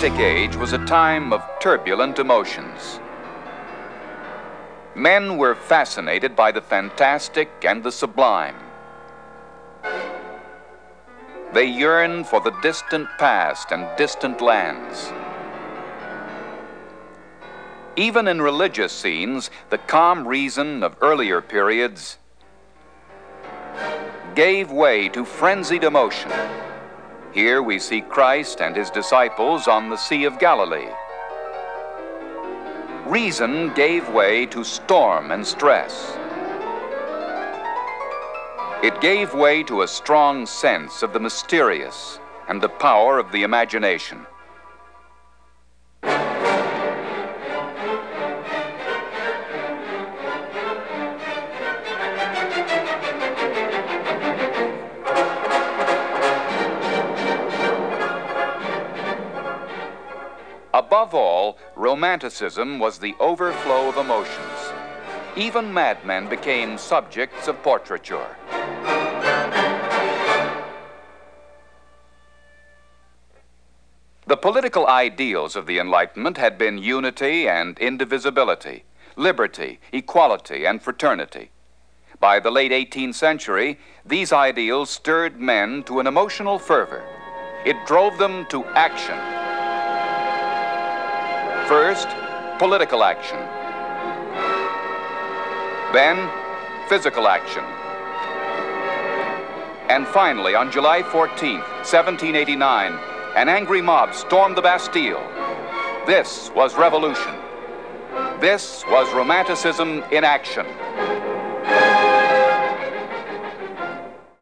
Romantic age was a time of turbulent emotions. Men were fascinated by the fantastic and the sublime. They yearned for the distant past and distant lands. Even in religious scenes, the calm reason of earlier periods gave way to frenzied emotion. Here we see Christ and his disciples on the Sea of Galilee. Reason gave way to storm and stress. It gave way to a strong sense of the mysterious and the power of the imagination. Above all, Romanticism was the overflow of emotions. Even madmen became subjects of portraiture. The political ideals of the Enlightenment had been unity and indivisibility, liberty, equality, and fraternity. By the late 18th century, these ideals stirred men to an emotional fervor. It drove them to action. First, political action. Then, physical action. And finally, on July 14th, 1789, an angry mob stormed the Bastille. This was revolution. This was Romanticism in action.